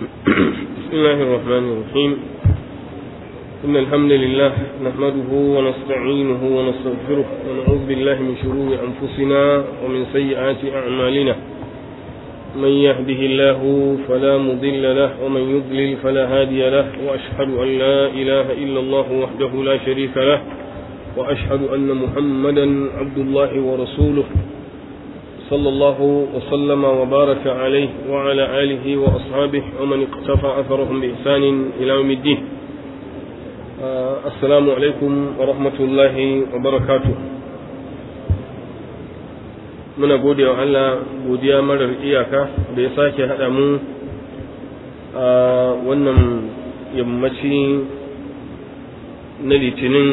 بسم الله الرحمن الرحيم. إن الحمد لله نحمده ونستعينه ونستغفره ونعوذ بالله من شرور أنفسنا ومن سيئات أعمالنا. من يهده الله فلا مضل له ومن يضلل فلا هادي له، وأشهد أن لا إله إلا الله وحده لا شريك له، وأشهد أن محمدا عبد الله ورسوله صلى الله وسلم وبارك عليه وعلى آله وأصحابه ومن اقتفى أثرهم بإحسان إلى يوم الدين. السلام عليكم ورحمة الله وبركاته. muna gode wa Allah godiya marar iyaka da ya sake haɗa mu a wannan yammaci na litinin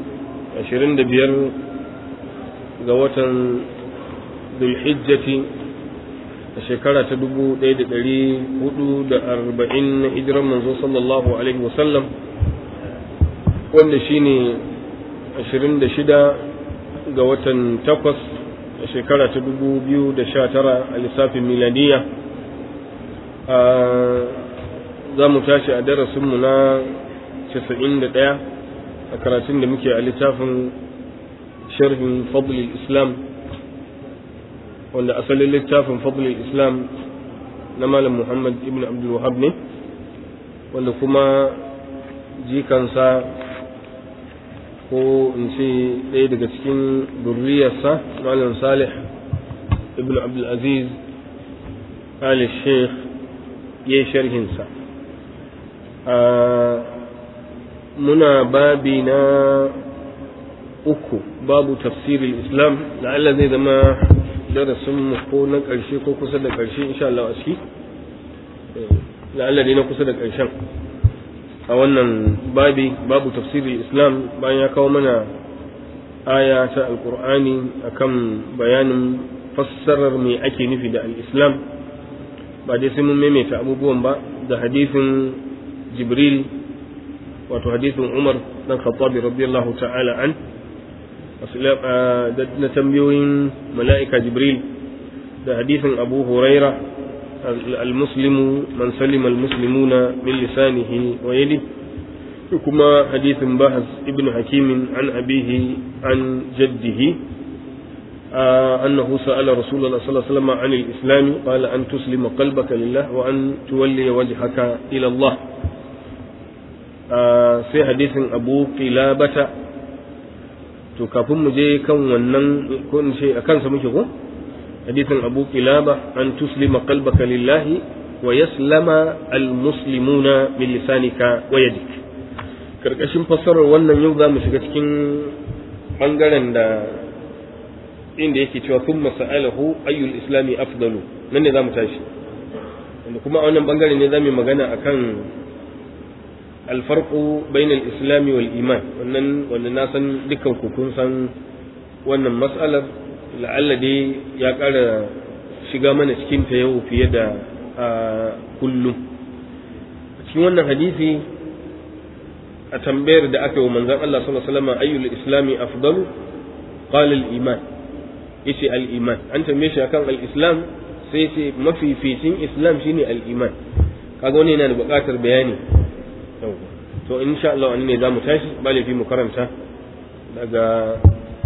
25 ga watan Dhul-Hijjati a shekara ta 1440 na hijiran manzo sallallahu alaihi wasallam, wanda shine 26 ga watan 8 a shekara ta 2019 a lissafin miladiya. Za mu tashi a darasinmu na 91 a karatun da muke a littafin sharhin fadlul islam, wanda asalin littafin fadlul islam na malam Muhammad ibn Abdul Wahhab ne, wanda kuma jikansa ko in ce ɗaya daga cikin durriyarsa malam Salih ibn Abdul Aziz Ali Sheikh ya sharhinsa. Muna babi na uku, babu tafsirin islam, la'alla zai zama darasin mu ko na ƙarshe ko kusa da ƙarshe insha Allah a ciki, la'alla dai na kusa da ƙarshen a wannan babi, babu tafsirin islam, bayan ya kawo mana aya ta alƙur'ani akan bayanin fassarar me ake nufi da al-islam. ba dai sai mun maimaita abubuwan ba, da hadisin jibril wato hadisin umar dan khattab radiyallahu ta'ala an na tambayoyin mala'ika jibril, da hadisin abu huraira al-muslimu man salima al-muslimuna min lisanihi wa yadihi, kuma hadisin bahz ibn hakim an abihi an jaddihi annahu sa'ala rasulullah sallallahu alaihi wasallam an al-islam qala an tuslima qalbaka lillah wa an tuwalli wajhaka ila Allah. Sai hadisin abu qilabata. To kafin mu je kan wannan, ko in ce akan sa muke ko, hadisin abu qilaba an tuslima qalbaka lillahi wa yaslama almuslimuna min lisanika wa yadik. Karkashin fassarar wannan yau za mu shiga cikin bangaren da inda yake cewa thumma sa'alahu ayyul islami afdalu, nan ne za mu tashi, wanda kuma a wannan bangaren ne za mu magana akan alfarqu bainal islami wal iman. wannan na san dukkan ku kun san wannan mas'alar, la'alla dai ya ƙara shiga mana cikin ta yau fiye da kullum. Cikin wannan hadisi a tambayar da aka yi wa manzon Allah sallallahu alaihi wasallam ayyul islami afdalu, qala al iman, yace al iman. An tambaye shi akan al islam sai yace mafificin islam shine al iman. Kaga wani yana da buƙatar bayani. To insha Allah an ne zamu tashi, ba laifi mu karanta daga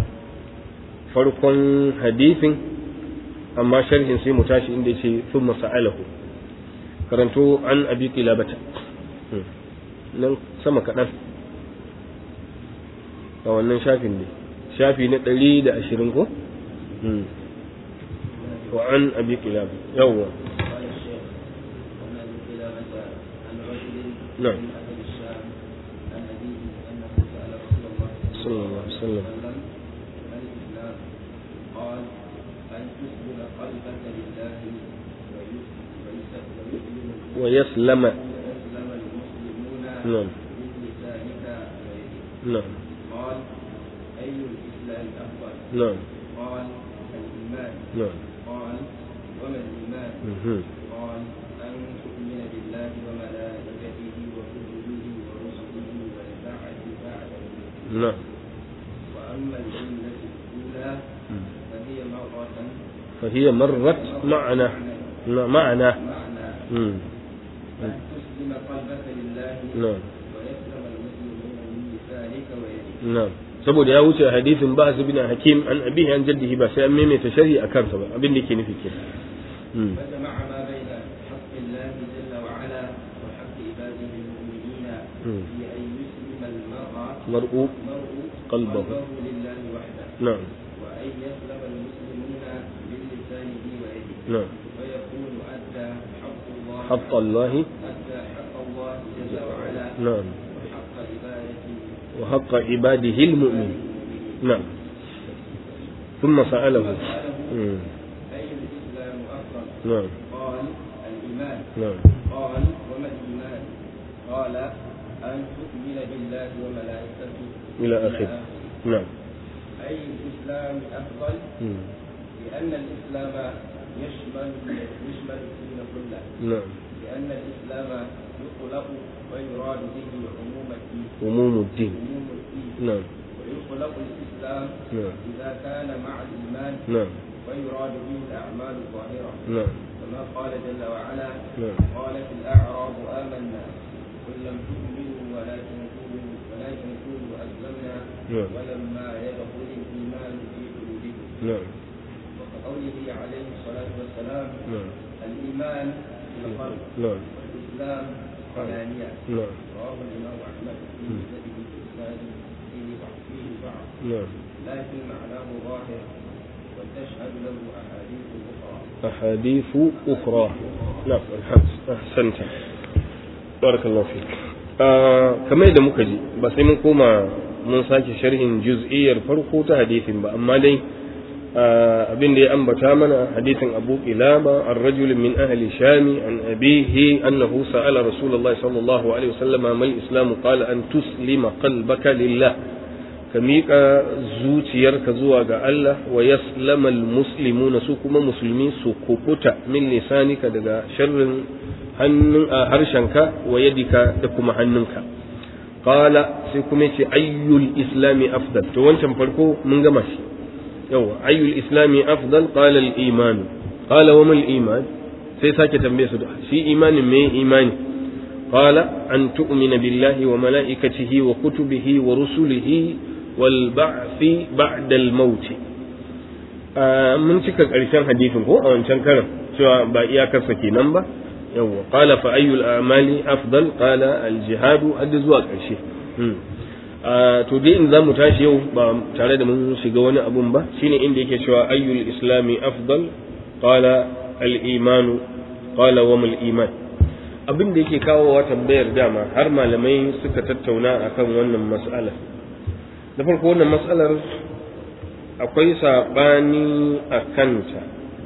farkon hadisin, amma sharhin sai mu tashi inda yace thumma sa'alahu. Karanto an abi qilabata nan sama kadan a wannan shafin ne, shafi na 120 ko wa an abi qilaba yawwa نعم صلى الله عليه وسلم قال أن تسلم قلبك لله ويسلم المسلمون نعم من لسانك ويدك. نعم. قال أي الإسلام أفضل؟ نعم. قال الإيمان. نعم. قال وما الإيمان؟ قال أن تؤمن بالله وملائكته وكتبه ورسله والبعث بعد الموت. نعم. وأما الجنة الأولى فهي مرت معنا. na'am ويسلم المسلمون من لسانك ويدك. na'am saboda ya wuce hadisin ba su bin hakim an abihi an jaddihi ba sai an maimaita shari'i a kansa ba abin da yake nufi kenan فجمع ما بين حق الله جل وعلا وحق عباده المؤمنين في أن يسلم مرء قلبه لله وحده نعم وأن يسلم المسلمون من لسانه ويده نعم ويكون أدى حق الله جل وعلا نعم وحق وحق عباده عباده المؤمن نعم ثم سأله أي الإسلام أفضل؟ نعم قال الإيمان. نعم قال وما الإيمان؟ قال أن تؤمن بالله وملائكته إلى آخره. نعم. أي الإسلام أفضل؟ لأن الإسلام يشمل الدين كله. نعم. لأن الإسلام يطلق ويراد به عموم الدين. نعم. ويطلق الإسلام نعم. إذا كان مع الإيمان. نعم. ويراد به الأعمال الظاهرة. نعم. كما قال جل وعلا نعم. قالت الأعراب آمنا قل لم تؤمنوا ولكن قولوا أسلمنا ولما يدخل الإيمان في قلوبكم. نعم. وكقوله عليه الصلاة والسلام نعم. الإيمان في القلب. نعم. والإسلام علانية. نعم. رواه الإمام أحمد في مسنده بإسناد فيه ضعف. نعم. لكن معناه ظاهر وتشهد له أحاديث أخرى. أحاديث أخرى. نعم الحمد أحسنت بارك الله فيك. kamar yadda muka ji ba sai mun koma mun sake sharhin juz'iyyar farko ta hadisin ba amma dai abin da ya ambata mana hadisin Abu Qilaba ar-rajul min ahli Sham an abihi annahu sa'ala Rasulullah sallallahu alaihi wasallam mal islam qala an tuslima qalbaka lillah ka miƙa zuciyarka zuwa ga Allah wa yaslama al-muslimuna su kuma musulmi su kukuta min lisanika daga sharrin harshenka wa yadika da kuma hannunka qala sai kuma yace ayyul islami afdal to wancan farko mun gama shi yawa ayyul islami afdal qala al iman qala wa mal iman sai sake tambaye su da shi imanin me imani qala an tu'mina billahi wa malaikatihi wa kutubihi wa rusulihi wal ba'thi ba'da al maut mun cika karshen hadisin ko a wancan karan cewa ba iyakarsa kenan ba yawa qala fa ayyul a'mali afdal qala al jihadu hadda zuwa karshe to dai in zamu tashi yau ba tare da mun shiga wani abun ba shine inda yake cewa ayyul islami afdal qala al iman qala wa mal iman abin da yake kawowa tambayar dama har malamai suka tattauna akan wannan mas'ala da farko wannan mas'alar akwai sabani akanta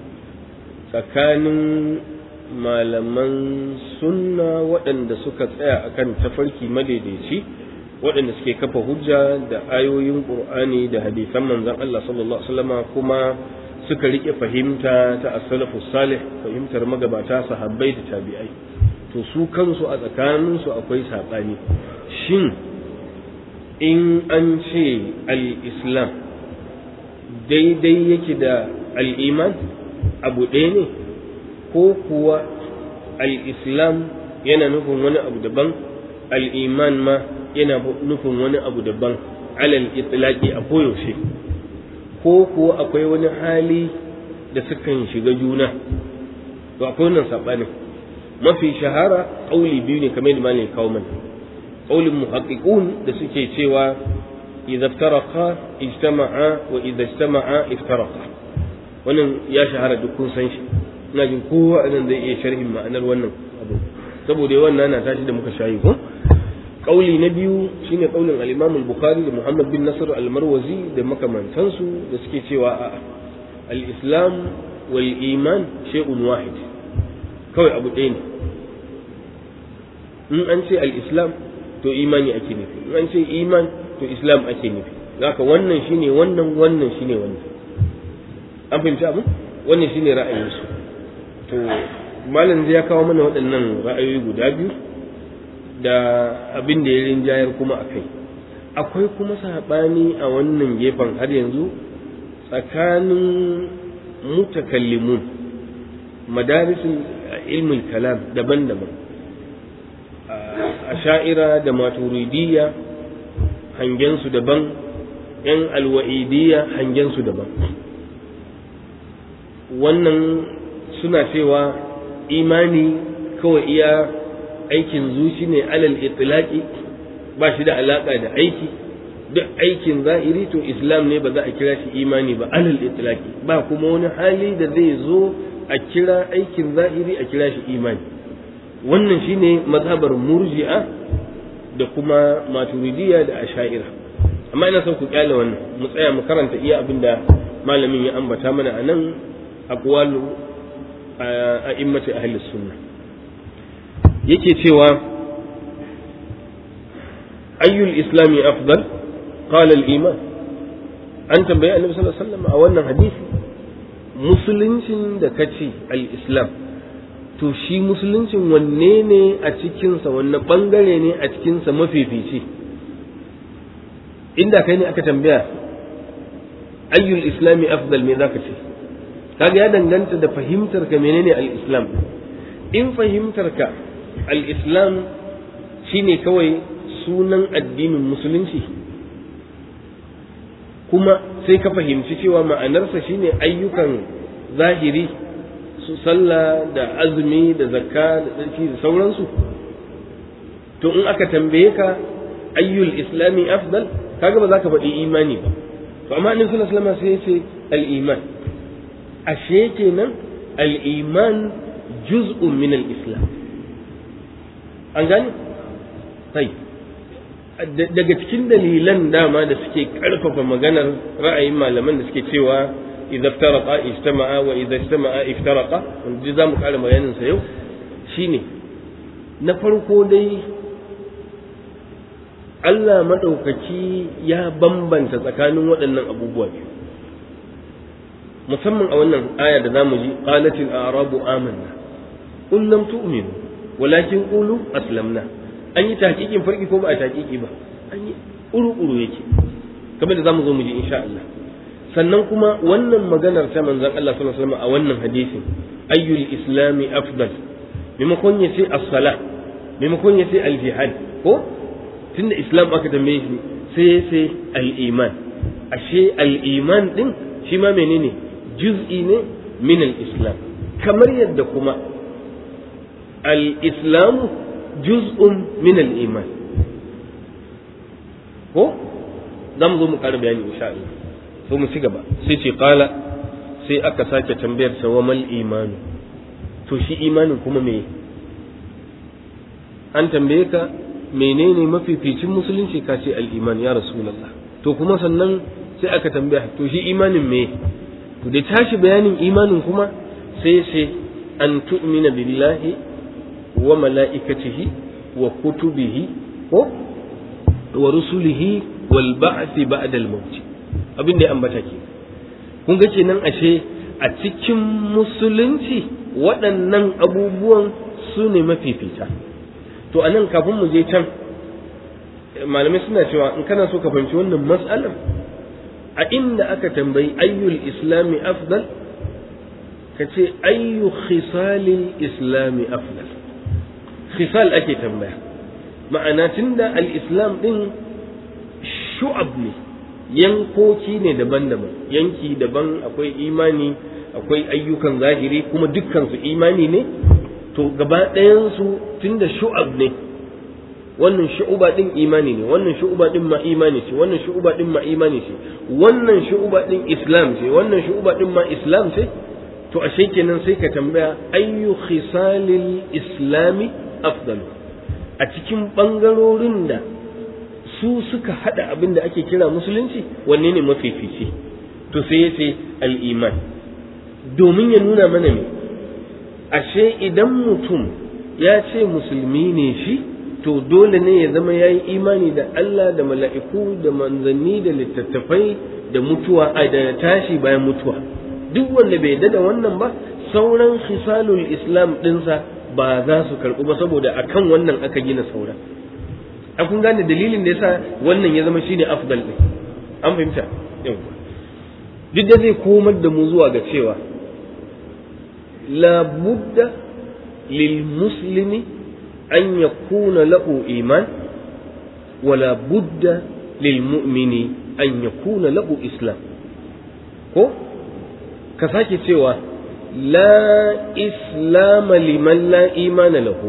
tsakanin malaman sunna waɗanda suka tsaya akan tafarki madaidaici waɗanda suke kafa hujja da ayoyin Qur'ani da hadisan manzon Allah sallallahu alaihi wasallam kuma suka rike fahimta ta as-salafus salih fahimtar magabata sahabbai da tabi'ai to su kansu a tsakanin su akwai sabani shin in an ce al-islam daidai yake da al-iman abu ɗaya ne ko kuwa al-islam yana nufin wani abu daban al-iman ma yana nufin wani abu daban alal itlaqi a koyaushe ko kuwa akwai wani hali da sukan shiga juna to akwai wannan sabanin mafi shahara kauli biyu ne kamar da malai kawo mana kaulin muhaqqiqun da suke cewa idza iftaraqa ijtama'a wa idza ijtama'a iftaraqa wannan ya shahara duk kun san shi ina jin kowa anan zai iya sharhin ma'anar wannan abu saboda wannan na tashi da muka shayi ko kauli na biyu shine kaulin al-Imam al-Bukhari da Muhammad bin Nasr al-Marwazi da makamantansu da suke cewa al-Islam wal iman shay'un wahid kawai abu ɗaya ne in an ce al-Islam to imani ake nufi in an ce iman to Islam ake nufi zaka wannan shine wannan shine wannan an fahimci abu wannan shine ra'ayinsu to malam zai ya kawo mana waɗannan ra'ayoyi guda biyu da abin da ya rinjayar kuma a kai akwai kuma saɓani a wannan gefen har yanzu tsakanin mutakallimun madarisin ilmul kalam daban-daban asha'ira da maturidiyya hangensu daban, ‘yan alwa'idiyya hangensu daban. Wannan suna cewa imani kawai iya aikin zuci ne alal itlaqi, ba shi da alaka da aiki. Duk aikin zahiri to islam ne, ba za a kira shi imani ba alal itlaqi, ba kuma wani hali da zai zo a kira aikin zahiri a kira shi imani. Wannan shine mazhabar murji'a da kuma maturidiyya da asha'ira. Amma ina son ku kyale wannan, mu tsaya mu karanta iya abinda malamin ya ambata mana anan aqwalu a'immati ahli sunna. Yake cewa ayyul islami afdal qala al-iman. An tambaye annabi sallallahu alaihi wasallam a wannan hadisi, musuluncin da kace al-islam, to shi musuluncin wanne ne a cikinsa, wanne bangare ne a cikinsa mafifici? Inda kai ne aka tambaya ayyul islami afdal, me zaka ce? Kaga ya danganta da fahimtar ka menene al-islam. In fahimtar ka al-islam shine kawai sunan addinin musulunci, kuma sai ka fahimci cewa ma'anarsa shine ayyukan zahiri, su sallah da azumi da zakka da tsarki da sauransu, to in aka tambaye ka ayyul islami afdal, kaga ba za ka faɗi imani ba. To amma annabi sallallahu alaihi wasallam sai ya ce al-iman. Ashe kenan al-iman juz'un min al-islam. An gane? Sai daga cikin dalilan dama da suke karfafa maganar ra'ayin malaman da suke cewa idza iftaraqa ijtama'a wa idza ijtama'a iftaraqa, wanda za mu kara bayanin sa yau, shine na farko dai Allah madaukaki ya bambanta tsakanin waɗannan abubuwa biyu, musamman a wannan aya da zamu ji qalatil a'rabu amanna qul lam tu'minu walakin qulu aslamna. An yi tahqiqin farki ko ba a tahqiqi ba? An yi uru yake, kamar da zamu zo mu ji insha Allah. Sannan kuma wannan maganar ta manzon Allah sallallahu alaihi wasallam a wannan hadisin, ayyul islami afdal, maimakon ya ce as-salah, maimakon ya ce al-jihad, ko tunda islam aka tambaye shi sai ya ce al-iman. Ashe al-iman din shi ma menene? Juz'i ne min al-islam, kamar yadda kuma al-islamu juz'un min al-iman. Ko zamu zo mu ƙara bayani insha Allah. So mu ci gaba, sai ce qala, sai aka sake tambayar sa wa mal imanu, to shi imanin kuma me? An tambaye ka menene mafificin musulunci, ka ce al-iman ya rasulullah. To kuma sannan sai aka tambaya to shi imanin me? To da tashi bayanin imanin kuma sai sai an tu'mina billahi wa mala'ikatihi wa kutubihi wa rusulihi wal ba'thi ba'da al-maut. Abin da ya ambata ke, kun ga kenan ashe a cikin musulunci waɗannan abubuwan su ne mafifita. To anan kafin mu je can, malamai suna cewa in kana so ka fahimci wannan mas'alar, a inda aka tambayi ayyul islami afdal, ka ce ayyu khisalil islami afdal. Khisal ake tambaya, ma'ana tunda al-islam din shu'ab ne, yankoki ne daban-daban, yanki daban, akwai imani, akwai ayyukan zahiri, kuma dukkan su imani ne. To gaba ɗayan su tunda shu'ab ne, wannan shu'uba din imani ne, wannan shu'uba din ma imani ce, wannan shu'uba din ma imani ce, wannan shu'uba din islam ce, wannan shu'uba din ma islam ce. To ashe kenan sai ka tambaya ayyu khisalil islami afdal, a cikin bangarorin da su suka hada abin da ake kira musulunci, wanne ne mafifici? To sai ya ce al-iman, domin ya nuna mana me, ashe idan mutum ya ce musulmi ne shi, to dole ne ya zama ya yi imani da Allah da mala'iku da manzanni da littattafai da mutuwa, da tashi bayan mutuwa. Duk wanda bai yarda da wannan ba, sauran khisalul islam ɗinsa ba za su karɓu ba, saboda akan wannan aka gina sauran. A kun gane dalilin da yasa wannan ya zama shine afdal ɗin, an fahimta? Yawwa. Duk da zai komar da mu zuwa ga cewa la budda lil muslimi an yakuna lahu iman wala budda lil mu'mini an yakuna lahu islam ko ka sake cewa la islama liman la imana lahu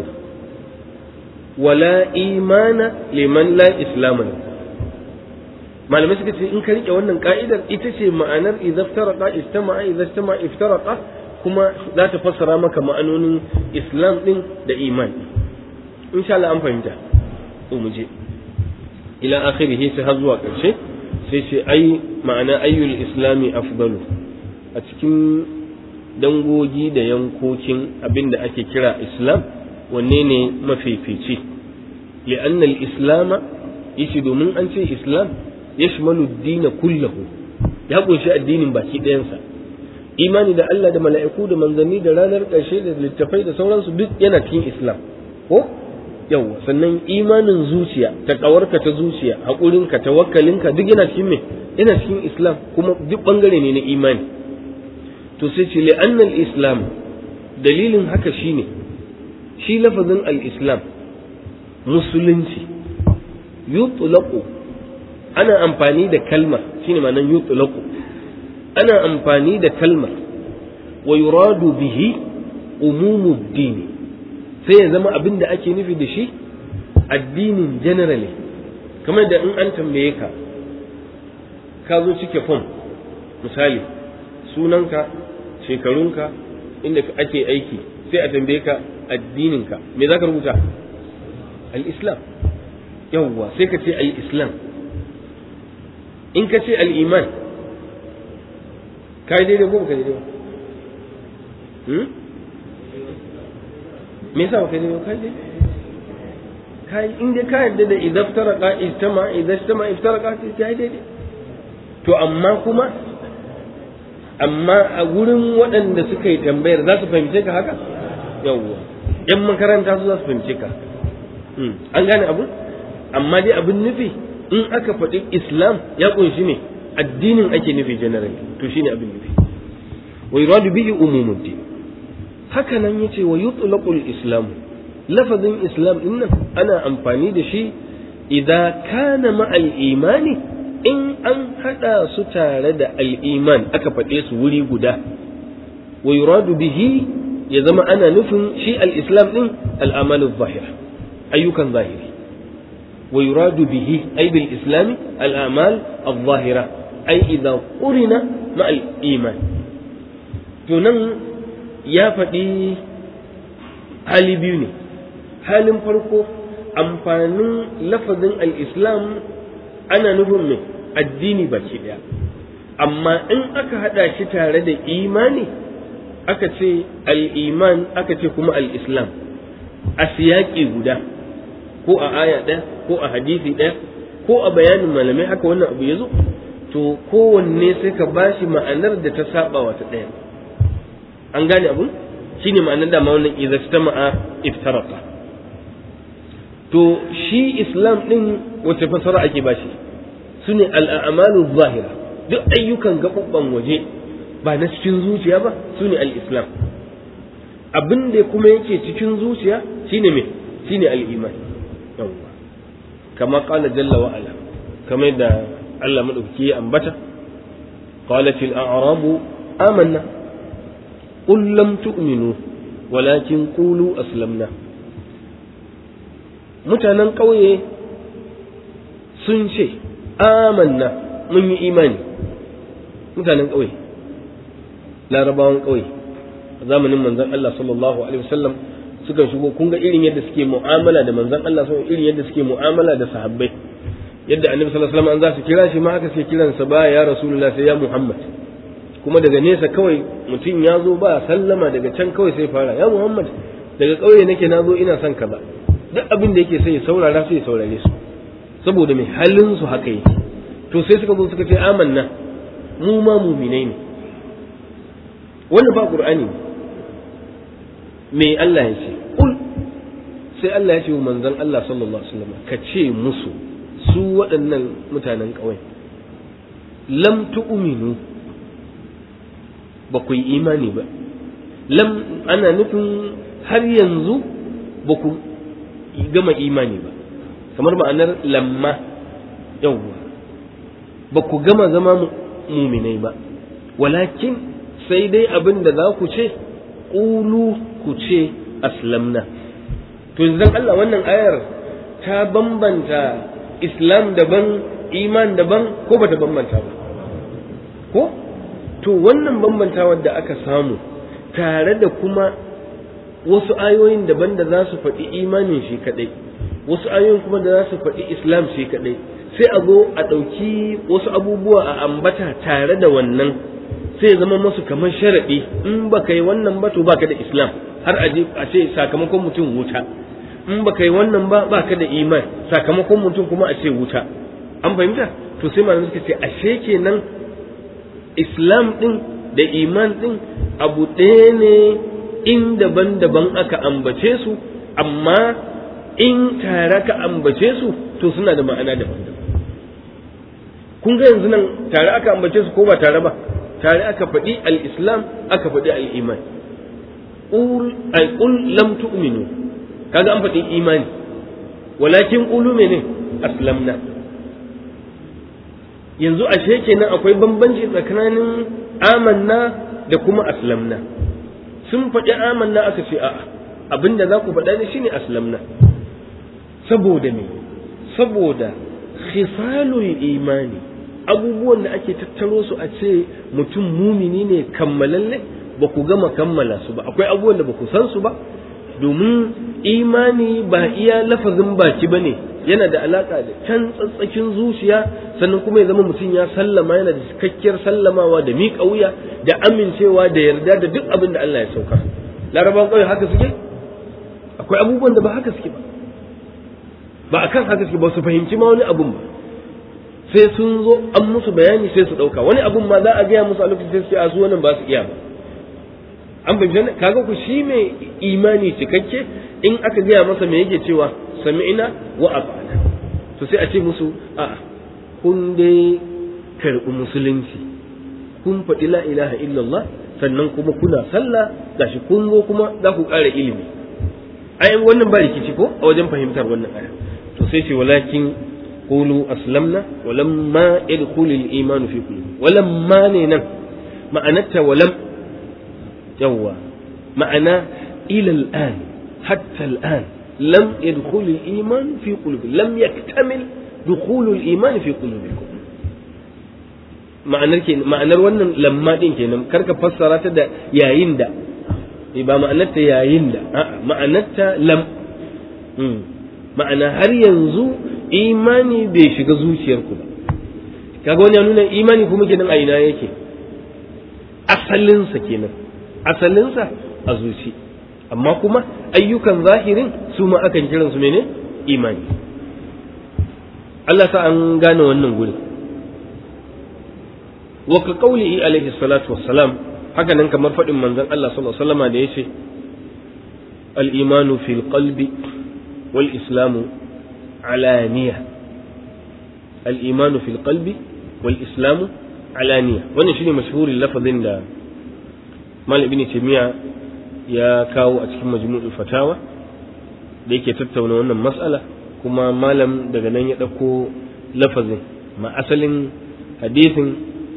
wala imana liman la islama lahu. malamai suka ce in ka rike wannan ka'idar ita ce ma'anar idza iftaraqa istama'a idza istama'a iftaraqa, kuma za ta fassara maka ma'anonin islam din da iman. insha Allah an fahimta. to mu je ila akhirih sai har zuwa karshe sai ce ai ma'ana ayyul islami afdalu, a cikin dangogi da yankokin abinda ake kira islam wanne ne mafifici. li'anna al-islama yace domin an ce islam yashmalu ad-din kullahu, ya kunshi addinin baki ɗayansa. imani da Allah da mala'iku da manzanni da ranar ƙarshe da littafai da sauransu duk yana cikin islam ko yawa. sannan imanin zuciya, takawarka ta zuciya, haƙurinka, tawakkalinka duk yana cikin me? yana cikin islam, kuma duk bangare ne na imani. to sai ce li'anna al-islam, dalilin haka shine shi lafazin al-islam musulunci yutlaqu, ana amfani da kalmar, shine ma'anar yutlaqu, ana amfani da kalmar wa yuradu bihi umumuddin, sai ya zama abin da ake nufi da shi addinin generally. kamar da in an tambaye ka, ka zo cike form misali, sunanka, shekarunka, inda ake aiki, sai a tambaye ka addininka, me za ka rubuta? al-islam. yawwa, sai ka ce al-islam. in ka ce al-iman, ka yi daidai ko ba ka daidai ba? me yasa ba ka daidai ba? ka yi daidai. ka yi inda ka yarda da idan iftaraka idan iftaraka ka yi daidai. to amma kuma a wurin waɗanda suka yi tambayar za su fahimce ka haka? yawwa, yan makaranta su za su fahimce ka. an gane abu? amma dai abin nufi in aka faɗi islam ya ƙunshi ne addinin ake nufi generally, to shine abin nufi. wa yuradu bihi umumuddin. haka nan yace wa yutlaqul islam, lafazin islam din nan ana amfani da shi idan kana ma'al imani, in an hada su tare da al-iman aka faɗe su wuri guda. wa yuradu bihi, ya zama ana nufin shi al-islam din al-amalu zahira, ayyukan zahiri. wa yuradu bihi ay bil islami al-amal al-zahira, ay idza qurina ma'al iman. to nan ya faɗi hali biyu ne. halin farko, amfanin lafazin al-islam ana nufin mai addini baki ɗaya, amma in aka haɗa shi tare da imani aka ce al-iman aka ce kuma al-islam a siyaƙi guda, ko a aya ɗaya ko a hadisi ɗaya ko a bayanin malamai, haka wannan abu ya zo, to kowanne sai ka bashi ma'anar da ta saba wata ɗaya. an gane abun? shine ma'anar da ma wannan idza istama'a iftaraka. to shi islam din wace fasara ake bashi? sune al-a'malu zahira, duk ayyukan gababban waje ba na cikin zuciya ba, sune al-islam. abin da kuma yake cikin zuciya shine me? shine al-iman. yawwa, kama qala jalla wa ala, kamar da Allah madaukaki ya ambata, qalat al-a'rabu amanna qul lam tu'minu walakin qulu aslamna. mutanen ƙauye sun ce amanna, mun yi imani. mutanen ƙauye, larabawan ƙauye a zamanin manzon Allah sallallahu alaihi wasallam suka shigo, kun ga irin yadda suke mu'amala da manzon Allah, sun irin yadda suke mu'amala da sahabbai, yadda annabi sallallahu alaihi wasallam an za su kira shi ma haka suke kiransa ba ya rasulullah, sai ya Muhammad. kuma daga nesa kawai mutum ya zo ba sallama, daga can kawai sai fara ya Muhammad, daga ƙauye nake na zo ina son kaza. duk abin da yake sai ya saurara, sai ya saurare su, saboda mai halin su haka yake. to sai suka zo suka ce amanna, mu ma muminai ne. wannan ba qur'ani me Allah ya ce? Kul, sai Allah ya ce wa manzon Allah sallallahu alaihi wasallam, ka ce musu su waɗannan mutanen ƙauye, lam tu'minu, ba ku yi imani ba. lam ana nufin har yanzu ba ku gama imani ba kamar ma'anar lamma yawwa ba ku gama zama muminai ba walakin sai dai abin da za ku ce ƙulu ku ce aslamna to yanzu Allah wannan ayar ta bambanta islam daban iman daban ko bata bambanta ba ko to wannan bambantawar da aka samu tare da kuma wasu ayoyin daban da za su faɗi imanin shi kaɗai wasu ayoyin kuma da za su faɗi islam shi kaɗai sai a zo a ɗauki wasu abubuwa a ambata tare da wannan sai ya zama masu kamar sharaɗi in ba ka yi wannan ba to ba ka da islam har a ce sakamakon mutum wuta in ba ka yi wannan ba ba ka da iman sakamakon mutum kuma a ce wuta an fahimta to sai malamai suka ce ashe kenan islam ɗin da iman ɗin abu ɗaya ne in daban-daban aka ambace su amma in tare ka ambace su to suna da ma'ana daban-daban kun ga yanzu nan tare aka ambace su ko ba tare ba tare aka faɗi al-islam aka faɗi al-iman qul lam tu'minu kaga an faɗi imani walakin qulu mene aslamna yanzu ashe kenan akwai bambanci tsakanin amanna da kuma aslamna sun faɗi amanna aka ce a'a abinda za ku faɗa ne shine aslamna saboda me saboda khisalul imani abubuwan da ake tattaro su a ce mutum mumini ne kammalalle ba ku gama kammala su ba akwai abubuwan da ba ku san su ba domin imani ba iya lafazin baki ba ne yana da alaka da can tsatsakin zuciya sannan kuma ya zama mutum ya sallama yana da cikakkiyar sallamawa da miƙa wuya da amincewa da yarda da duk abin da Allah ya sauka larabawan ƙauye haka suke akwai abubuwan da ba haka suke ba akan haka suke ba su fahimci ma wani abun ba sai sun zo an musu bayani sai su ɗauka wani abun ma za a gaya musu a lokacin sai su ce a su wannan ba su iya ba an fahimci kaga ku shi mai imani cikakke in aka gaya masa me yake cewa sami'na wa ata'na to sai a ce musu a kun dai karɓi musulunci kun faɗi la ilaha illallah sannan kuma kuna sallah gashi kun zo kuma za ku ƙara ilimi ai wannan ba rikici ko a wajen fahimtar wannan aya to sai ce walakin qulu aslamna walamma yadkhulul iman fi qulubi walamma ne nan ma'anarta walam yawwa ma'ana ila al'an hatta al'an lam yadkhul al-iman fi qulubi lam yaktamil dukhul al-iman fi qulubikum ma'anar wannan lamma din kenan karka fassara ta da yayin da ba ma'anarta yayin da a'a ma'anarta lam ma'ana har yanzu imani bai shiga zuciyarku ba kaga wani ya nuna imani kuma kenan a ina yake asalinsa kenan asalinsa a zuci amma kuma ayyukan zahirin su ma akan kiran su mene imani Allah sa an gane wannan guri wa ka qaulihi alaihi salatu wassalam haka nan kamar fadin manzon Allah sallallahu alaihi wasallam da yace al-imanu fil qalbi wal islamu alaniya al-imanu fil qalbi wal islamu alaniya wannan shine mashhurin lafazin da Malam Ibn Taymiyyah ya kawo a cikin Majmu'ul Fatawa da yake tattauna wannan mas'ala kuma malam daga nan ya dauko lafazin ma asalin hadisin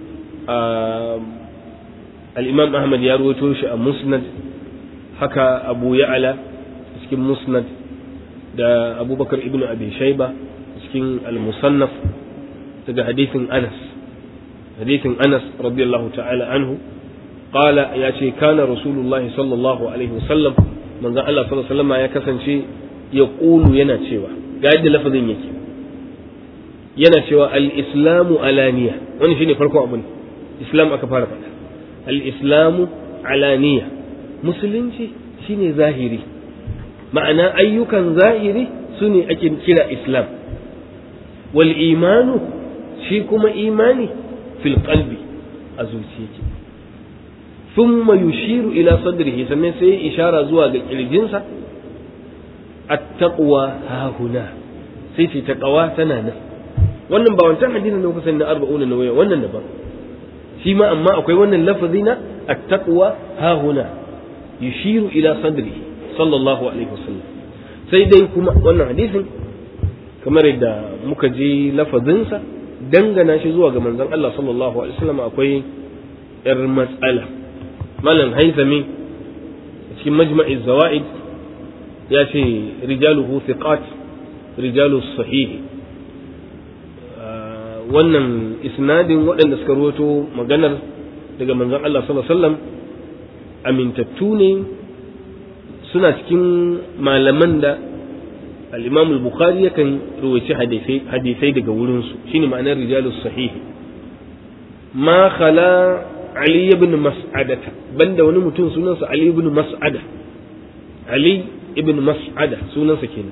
al-Imam Ahmad ya rawaito shi a Musnad haka Abu Ya'la cikin Musnad da Abubakar ibn Abi Shayba cikin al-Musannaf daga hadisin Anas radiyallahu ta'ala anhu قال يا شي كان رسول الله صلى الله عليه وسلم من ذا الله صلى الله عليه وسلم يا كسانشي يقول yana cewa ga yadda lafazin yake yana cewa al-islamu alaniya wani shine farkon abin islam aka fara faɗa al-islamu alaniya musulunci shine zahiri ma'ana ayyukan zahiri sune ake kira islam wal imanu shi kuma imani fil qalbi a zuciya ثم يشير إلى صدره سمين سي إشارة زواج الجنسة التقوى ها هنا سي في تقوى تنانا wannan ba wancan hadisin da kuka sani na 40 nawawi wannan daban shi ma amma akwai wannan lafazina at-taqwa ha huna yushiru ila sadrihi sallallahu alaihi wasallam sai dai kuma wannan hadisin kamar yadda muka ji lafazinsa dangana shi zuwa ga manzon Allah sallallahu alaihi wasallam akwai yar matsala. malam haizami cikin majma'i zawaid ya ce rijaluhu thiqat rijalus sahih. wannan isnadin waɗanda suka rawaito maganar daga manzon Allah sallallahu alaihi wasallam amintattu ne, suna cikin malaman da al-Imam al-Bukhari yakan rawaci hadisai daga wurin su, shine ma'anar rijalus sahih. ma khala Ali ibn Mas'ada, banda wani mutum sunansa Ali ibn Mas'ada, Ali ibn Mas'ada sunansa kenan.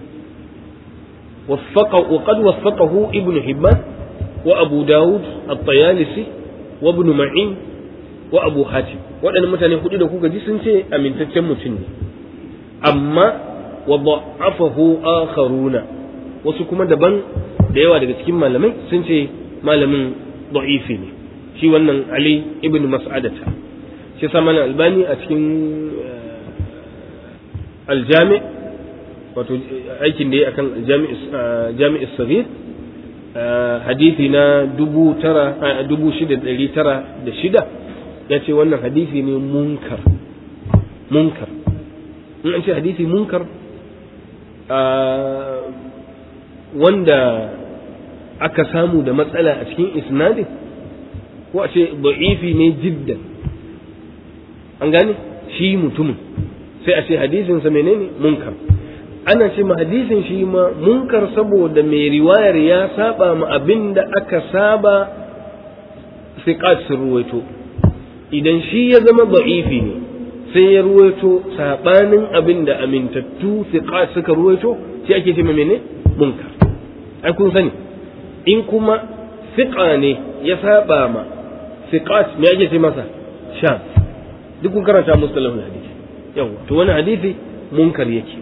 وقد وثقه ابن حبان وأبو داود الطيالسي وابن معين وأبو حاتم. waɗannan mutane hudu da kuka ji sun ce amintaccen mutum ne, amma wa da'afahu akharuna, wasu kuma daban da yawa daga cikin malamai sun ce malamin da'ifi ne shi wannan Ali ibn Mas'adata. shi sa malam Albani a cikin aljami, wato aikin da ya akan jami'is saghir, hadisi na 6906 ya ce wannan hadisi ne munkar. in an ce hadisi munkar wanda aka samu da matsala a cikin isnadin, ko a ce da'ifi ne jiddan, an gane shi mutumin, sai a ce hadisinsa menene munkar. ana ce ma hadisin shi ma munkar saboda mai riwayar ya saba ma abin da aka saba siqat sun ruwaito. idan shi ya zama da'ifi ne sai ya ruwaito sabanin abin da amintattu siqat suka ruwaito, shi ake ce ma menene munkar. ai kun sani, in kuma siqa ne ya saba ma siqat me ake ce masa shaz. duk kun karanta mustalahul hadisi. yawa to wani hadisi munkar yake.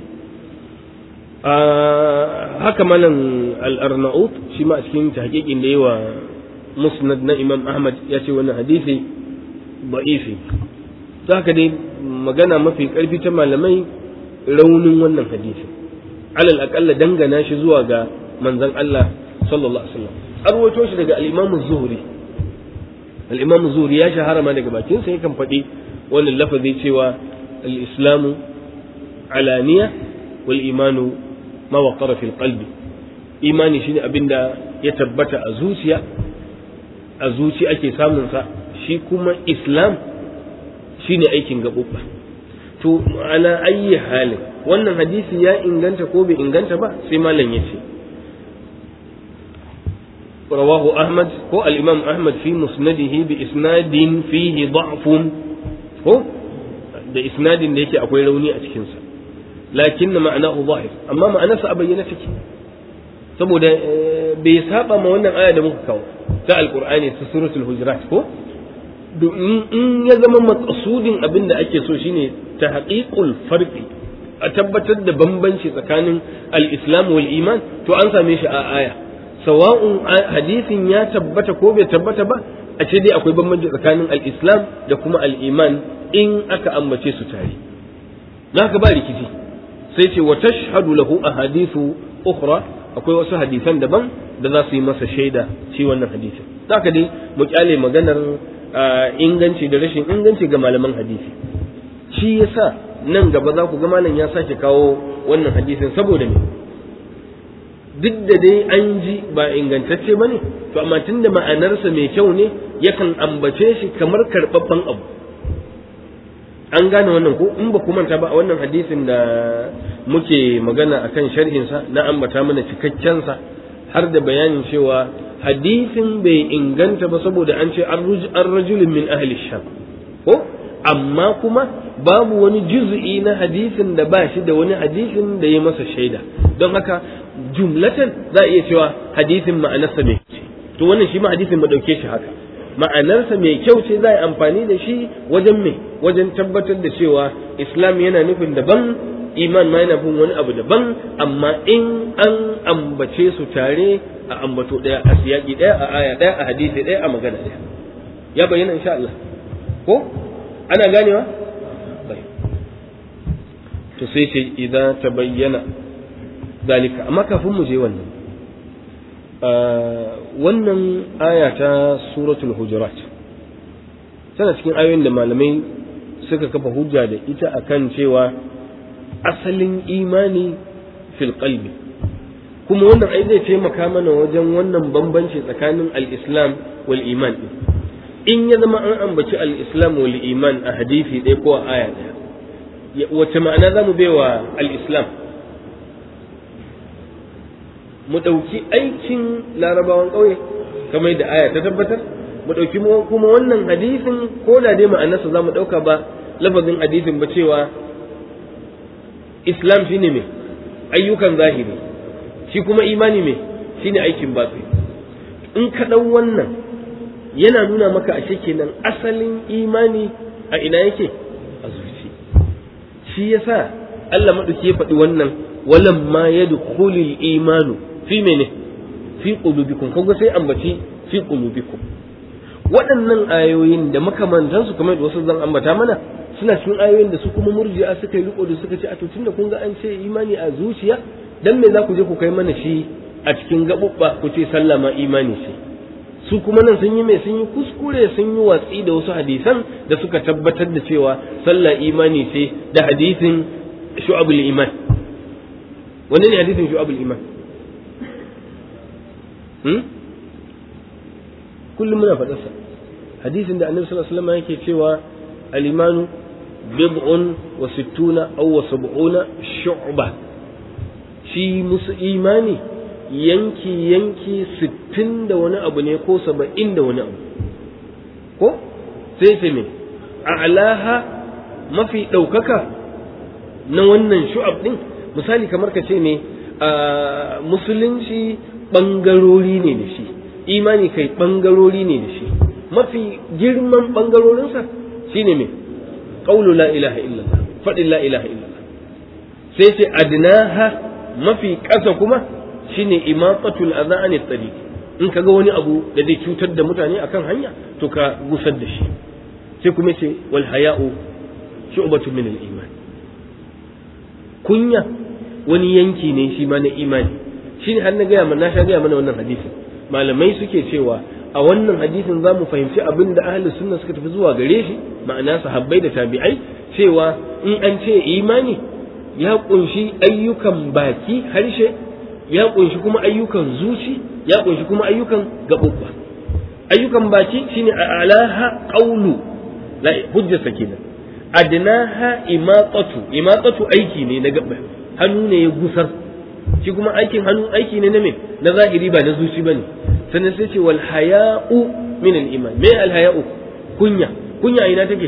haka malam al-Arnaut shi ma a cikin tahqiqin da yawa musnad na Imam Ahmad ya ce wannan hadisi da'ifi. haka dai magana mafi karfi ta malamai raunin wannan hadisi, alal aqalla dangana shi zuwa ga manzon Allah sallallahu alaihi wasallam. arwato shi daga al-Imam az-Zuhri. al-Imam az-Zuhri ya shahara ma daga bakin sa yakan faɗi wannan lafazi cewa al-islamu alaniya wal imanu ma waqara fil qalbi. imani shine abinda ya tabbata a zuciya, a zuci ake samun sa, shi kuma islam shine aikin gabobba. to ana ayi halin wannan hadisi ya inganta ko bai inganta ba sai malam yace rawahu ahmad ko al-imam ahmad fi musnadihi bi isnadin fihi da'fun, ko da isnadin da yake akwai rauni a cikin sa, lakin ma'anahu zahir, amma ma'anarsa a bayyana take saboda bai saba ma wannan aya da muka kawo ta alqur'ani ta suratul hujurat. ko in ya zama maqsudin abin da ake so shine tahqiqul farqi, a tabbatar da bambanci tsakanin al-islam wal iman, to an same shi a aya. sawa'un hadisin ya tabbata ko bai tabbata ba, a ce dai akwai bambanci tsakanin al-islam da kuma al-iman in aka ambace su tare. naka ba rikici. sai ce wa tashhadu lahu ahadithu ukhra, akwai wasu hadisan daban da za su yi masa shaida shi wannan hadisin. haka dai mu kyale maganar inganci da rashin inganci ga malaman hadisi. shi yasa nan gaba za ku ga malam ya sake kawo wannan hadisin saboda me, duk da dai an ji ba ingantacce bane, to amma tunda ma'anarsa mai kyau ne yakan ambace shi kamar karɓaɓɓen abu. an gane wannan ko? in ba ku manta ba a wannan hadisin da muke magana akan sharhinsa na ambata mana cikakken sa har da bayanin cewa hadisin bai inganta ba saboda an ce an rajulin min ahli sham, ko amma kuma babu wani juz'i na hadisin da ba shi da wani hadisin da ya masa shaida, don haka jumlatan za a iya cewa hadisin ma'anarsa mai kyau. to wannan shi ma hadisin mu dauke shi haka, ma'anarsa mai kyau ce za a yi amfani da shi wajen me, wajen tabbatar da cewa islam yana nufin daban, iman ma yana bin wani abu daban, amma in an ambace su tare a ambato daya, a siyaki daya, a aya daya, a hadisi daya, a magana daya. ya bayyana insha Allah ko ana ganewa? to sai ce idan ta bayyana zalika. Amma kafin mu je wannan wannan aya ta suratul hujurat tana cikin ayoyin da malamai suka kafa hujja da ita akan cewa asalin imani fil qalbi, kuma wannan ai zai taimaka mana wajen wannan bambanci tsakanin al-islam wal iman. In ya zama an ambaci al-islam wal iman a hadisi ɗaya ko a aya ɗaya, wace ma'ana za mu baiwa al-islam? Mu ɗauki aikin larabawan ƙauye kamar yadda aya ta tabbatar, mu ɗauki kuma wannan hadisin ko da dai ma'anarsa za mu ɗauka ba lafazin hadisin ba, cewa islam shine me ayyukan zahiri, shi kuma imani me shine aikin batini. In ka ɗau wannan yana nuna maka ashe kenan asalin imani a ina yake? A zuci. Shi yasa Allah madauki ya faɗi wannan, walamma yadkhulul imanu fi mene fi qulubikum, kaga sai ambaci fi qulubikum. Waɗannan ayoyin da makamantansu kamar da wasu zan ambata mana suna cikin ayoyin da su kuma murji'a suka yi riko da suka ce a to tunda kun ga an ce imani a zuciya, dan me za ku je ku kai mana shi a cikin gabubba ku ce sallah ma imani ce? Su kuma nan sun yi sun yi kuskure, sun yi watsi da wasu hadisan da suka tabbatar da cewa sallah imani ce, da hadisin shu'abul iman. Wanne ne hadisin shu'abul iman? Kullum muna faɗarsa, hadisin da annabi sallallahu alaihi wasallam yake cewa al-imanu bid'un wa sittuna aw wa sab'una shu'ba. Shi musu imani yanki 60 da wani abu ne ko 70 da wani abu, ko sai ce me a'laha mafi ɗaukaka na wannan shu'ab din. Misali kamar ka ce ne musulunci ɓangarori ne da shi, imani kai ɓangarori ne da shi. Mafi girman ɓangarorinsa shine me qaulu la ilaha illallah, faɗin la ilaha illallah. sai ce adnaha mafi ƙasa kuma shine imatatul adha an tariq. in kaga wani abu da zai cutar da mutane akan hanya to ka gusar da shi. sai kuma ce wal haya'u shu'batun min al iman. kunya wani yanki ne shi ma na imani. shine har na gaya mana, na sha gaya mana wannan hadisin. malamai suke cewa a wannan hadisin za mu fahimci abin da ahlus sunna suka tafi zuwa gare shi, ma'ana sahabbai da tabi'ai, cewa in an ce imani ya kunshi ayyukan baki harshe, ya kunshi kuma ayyukan zuci, ya kunshi kuma ayyukan gaɓuɓɓa. ayyukan baki shine a'laha qawlu, la hujjata kenan. adnaha imatatu aiki ne na gaba, hannu ne ya gusar, shi kuma aikin hannu aiki ne na me na zahiri ba na zuci bane. sannan sai ce wal haya'u min al iman. me al haya'u? kunya ina take?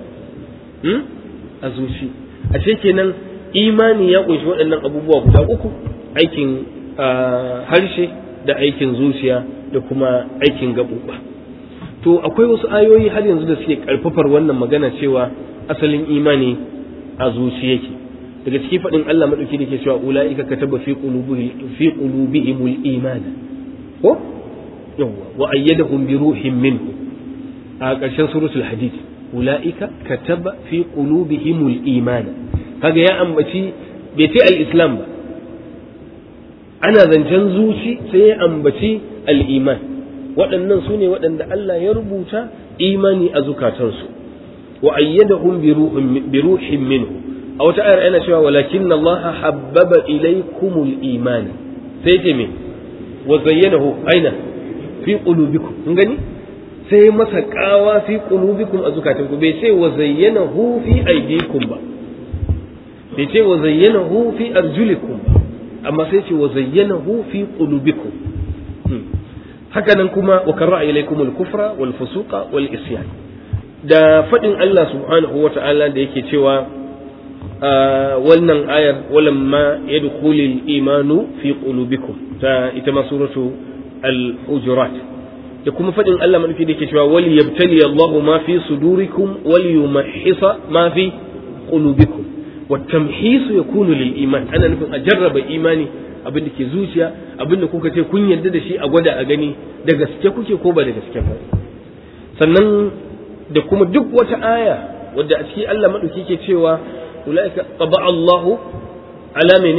a zuci. ashe kenan imani ya kunshi waɗannan abubuwa guda uku: aikin harshe da aikin zuciya da kuma aikin gaɓuɓɓa. to akwai wasu ayoyi har yanzu da suke ƙarfafar wannan magana cewa asalin imani a zuci yake. daga cikin faɗin Allah madauki da ke cewa ula'ika kataba fi qulubihimul imana, ko yawwa wa ayyadahum bi ruhin minhu a ƙarshen suratul hadid. ula'ika kataba fi qulubihimul imana, kaga ya ambaci bai ce al-islam ba, ana zancen zuci sai ya ambaci al-iman. waɗannan su ne waɗanda Allah ya rubuta imani a zukatansu. wa ayyadahum bi ruhin minhu. a wata ayar yana cewa walakin Allah habbaba ilaykumul iman, sai ce me wa zayyanahu aina fi qulubikum. kun gani sai masa kawa fi qulubikum a zukatanku, bai ce wa zayyanahu fi aydikum ba, bai ce wa zayyanahu fi arjulikum ba, amma sai ce wa zayyanahu fi qulubikum. haka nan kuma wa karra ilaykumul kufra wal fusuqa wal isyan. da fadin Allah subhanahu wa ta'ala da yake cewa wannan ayar walamma yadkhulul imanu fi qulubikum, ta ita ma suratu al-hujurat. da kuma fadin Allah madauki da yake cewa wal yabtali Allahu ma fi sudurikum wal yumahhisa ma fi qulubikum. wat tamhisu yakunu lil iman, ana nufin a jarraba imani, abin da ke zuciya, abin da kuka ce kun yarda da shi, a gwada a gani da gaske kuke ko ba da gaske ba. sannan da kuma duk wata aya wadda a ciki Allah madauki ke cewa ulaika taba Allahu ala mene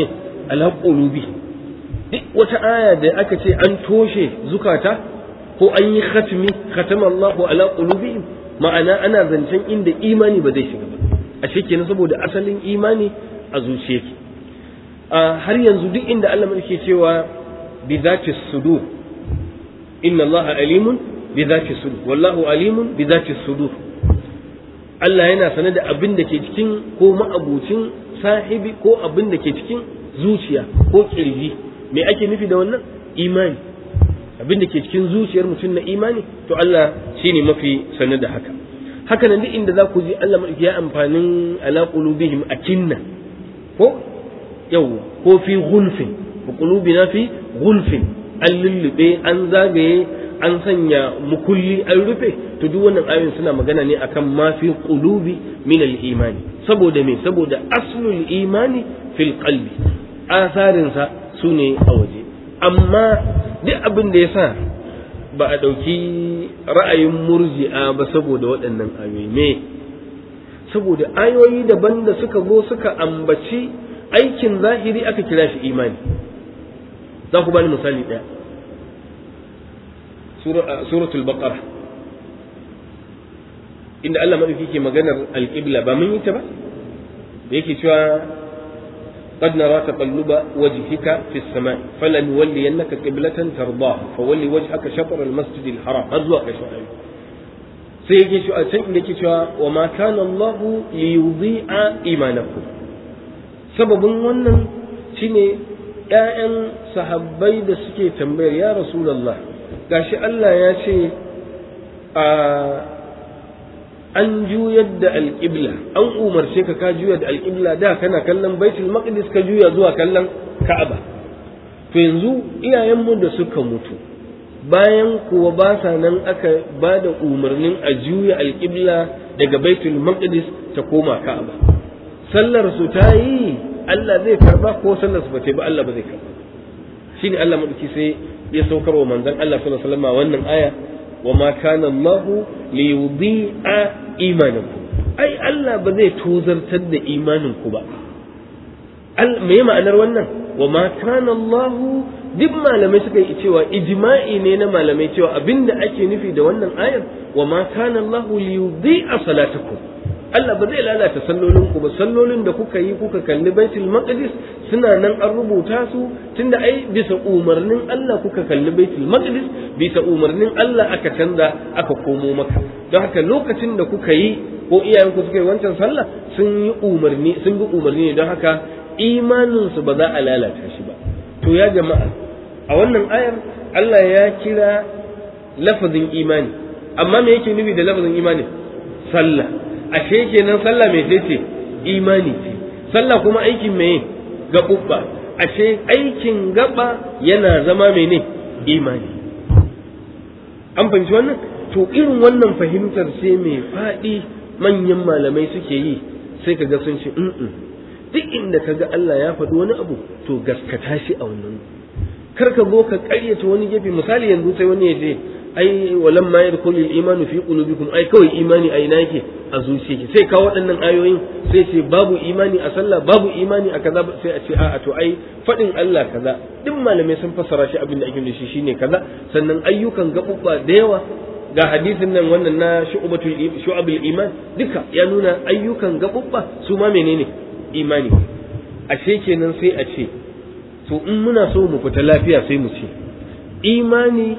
ala qulubi duk wata aya da aka ce an toshe zukata ko an yi khatama Allahu ala qulubihim ma'ana ana zancen inda imani ba zai shiga ba a kenan saboda asalin imani a zuciya ke har yanzu duk inda Allah yake cewa bi zati sudur inna Allah alimun bi zati sudur wallahu alimun bi zati sudur Allah yana sane da abin da ke cikin ko ma'abucin sahibi ko abin da ke cikin zuciya ko kirji me ake nufi da wannan imani abin da ke cikin zuciyar mutum na imani to Allah shine mafi sane da haka haka nan duk inda za ku ji Allah ya amfanin ala qulubihim akinna ko yau ko fi gulfin qulubina fi gulfin an lullube an zagaye an sanya mukulli an rufe to duk wannan ayoyin suna magana ne akan ma fi qulubi min al-imani saboda me saboda aslul imani fil qalbi asarin sa sune a waje amma duk abin da yasa ba a dauki ra'ayin murji'a ba saboda waɗannan ayoyi me saboda ayoyi daban da suka zo suka ambaci aikin zahiri aka kira shi imani za ku bani misali ɗaya suratul baqara inda Allah madauki ke maganar alqibla ba mun yi ta ba da yake cewa qad nara taqalluba wajhika fi as-sama' falanwalliyannaka qiblatan tardaha fawalli wajhaka shatr al-masjid al-haram azwa ka shu'aib sai yake cewa can inda yake cewa wa ma kana Allah li yudhi'a imanakum sababin wannan shine ƴaƴan sahabbai da suke tambayar ya rasulullah gashi Allah ya ce an juyar da alƙibla an umarce ka juyar da alƙibla da kana kallon baitul maqdis ka juya zuwa kallon ka'aba to yanzu iyayenmu da suka mutu bayan kuwa ba sa nan aka ba da umarnin a juya alƙibla daga baitul maqdis ta koma ka'aba sallar su ta yi Allah zai karba ko sallar su ba ta ba Allah ba zai karba shine Allah madauki sai ya saukar wa manzon Allah sallallahu alaihi wasallam wannan aya wa ma kana Allah li yudhi'a imanakum ai Allah ba zai tozartar da imanin ku ba me ma'anar wannan wa ma kana Allah duk malamai suka yi cewa ijma'i ne na malamai cewa abinda ake nufi da wannan ayar wa ma kana Allah li yudhi'a salatakum Allah ba zai lalata sallolin ku ba sallolin da kuka yi kuka kalli baitul maqdis suna nan an rubuta su tunda ai bisa umarnin Allah kuka kalli baitul maqdis bisa umarnin Allah aka canza aka komo maka don haka lokacin da kuka yi ko iyayen ku suka yi wancan sallah sun bi umarni don haka imanin su ba za a lalata shi ba to ya jama'a a wannan ayar Allah ya kira lafazin imani amma me yake nufi da lafazin imani sallah ashe kenan sallah mai ce imani ce sallah kuma aikin meye gaɓuɓɓa ashe aikin gaba yana zama mene imani an fahimci wannan to irin wannan fahimtar sai mai faɗi manyan malamai suke yi sai kaga sun ce duk inda kaga Allah ya faɗi wani abu to gaskata shi a wannan kar ka zo ka ƙaryata wani gefe misali yanzu sai wani ya ce ai walam ma yadkhulu al-iman fi qulubikum ai kawai imani a ina yake a zuciyarki sai ka waɗannan ayoyin sai ce babu imani a sallah babu imani a kaza sai a ce a'a to ai fadin Allah kaza duk malamai sun fassara shi abin da ake nufi shine kaza sannan ayyukan gabubba da yawa ga hadisin nan wannan na shu'abul iman duka ya nuna ayyukan gabubba su ma menene imani ashe kenan sai a ce to in muna so mu fita lafiya sai mu ce imani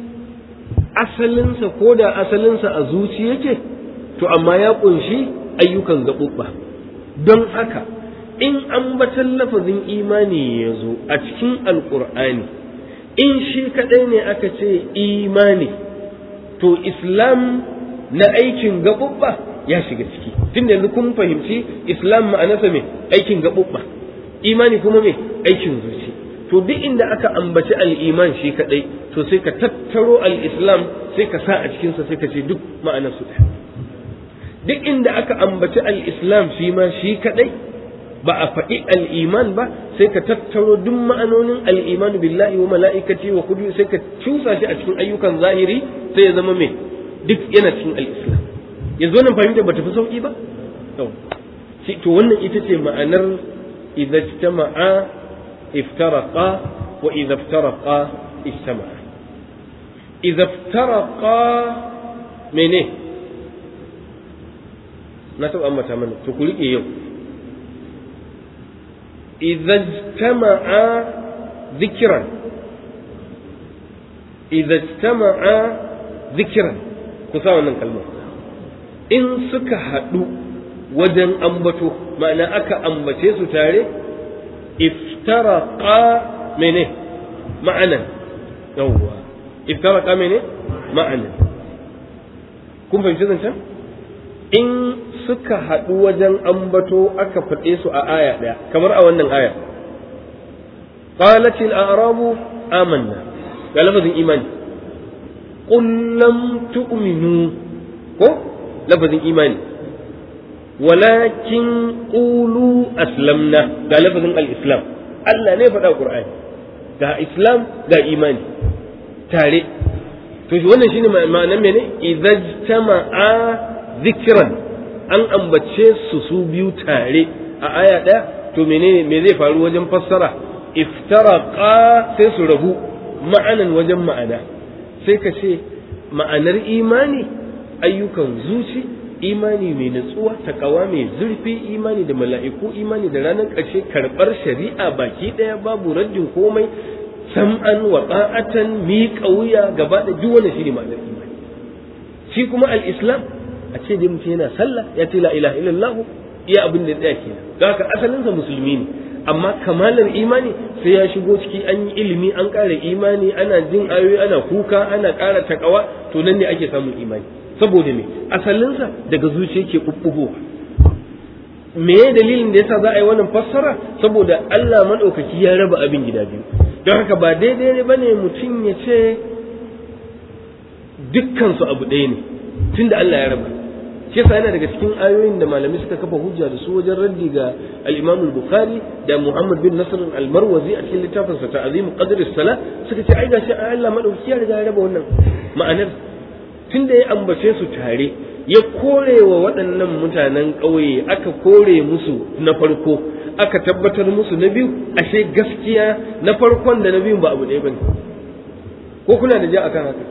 asalinsa ko da asalinsa a zuci yake to amma ya kunshi ayyukan gaɓuɓɓa don haka in ambatan lafazin imani ya zo a cikin alƙur'ani in shi kaɗai ne aka ce imani to islam na aikin gaɓuɓɓa ya shiga ciki tun yanzu kun fahimci islam ma'anarsa me aikin gaɓuɓɓa imani kuma me aikin zuci to duk inda aka ambaci al'iman shi kadai to sai ka tattaro al'islam sai ka sa a cikinsa sai ka ce duk ma'anar su ɗaya duk inda aka ambaci al'islam shi ma shi kadai ba a faɗi al'iman ba sai ka tattaro duk ma'anonin al'imanu billahi wa mala'ikati wa kudu sai ka cusa shi a cikin ayyukan zahiri sai ya zama mai duk yana cikin al'islam yanzu wannan fahimta ba ta fi sauƙi ba to wannan ita ce ma'anar idza ijtama'a iftaraqa wa idza iftaraqa ijtama'a. Idza iftaraqa mene na taɓa ambata mana to ku riƙe yau. Idza ijtama'a dhikran, idza ijtama'a dhikran, ku sa wannan kalmar. In suka haɗu wajen ambato, ma'ana aka ambace su tare, iftaraqa mene ma'anan, yawwa iftaraqa mene ma'anan. Kun fahimci zancen? In suka haɗu wajen ambato aka faɗe su a aya ɗaya, kamar a wannan aya, qalatil a'rabu amanna, ga lafazin imani, qul lam tu'minu, ko lafazin imani, walakin qulu aslamna, ga lafazin al-islam. Allah ne faɗa Qur'ani, ga islam ga imani tare. To wannan shine ma'anar mene idza jtama'a dhikran, an ambace su biyu tare a aya ɗaya. To menene me zai faru wajen fassara? Iftaraqa sai su rabu ma'anan wajen ma'ana, sai ka ce ma'anar imani ayyukan zuci, imani mai natsuwa, takawa mai zurfi, imani da mala'iku, imani da ranar ƙarshe, karɓar shari'a baki ɗaya babu raddin komai, sam'an wa ta'atan, miƙa wuya gaba da duk wannan shine ma'anar imani. Shi kuma al-islam a ce dai mutum yana sallah ya ce la ilaha illallah, iya abin da ya tsaya kenan. Don haka asalinsa musulmi ne, amma kamalar imani sai ya shigo ciki, an yi ilimi, an ƙara imani, ana jin ayoyi, ana kuka, ana ƙara takawa, to nan ne ake samun imani. Saboda me asalinsa daga zuciya ke ɓuɓɓugo. Me dalilin da yasa za a yi wannan fassara? Saboda Allah maɗaukaki ya raba abin gida biyu. Don haka ba daidai ne bane mutum ya ce dukkan su abu ɗaya ne, tunda Allah ya raba. Shi yasa yana daga cikin ayoyin da malamai suka kafa hujja da su wajen raddi ga al-Imam al-Bukhari da Muhammad bin Nasr al-Marwazi a cikin littafin sa Ta'zim Qadr as-Salah, suka ce ai gashi Allah maɗaukaki ya riga ya raba wannan ma'anar. Tunda ya ambace su tare, ya kore wa waɗannan mutanen ƙauye, aka kore musu na farko, aka tabbatar musu na biyu, ashe gaskiya na farkon da na biyun ba abu ɗaya bane. Ko kuna da ja akan haka?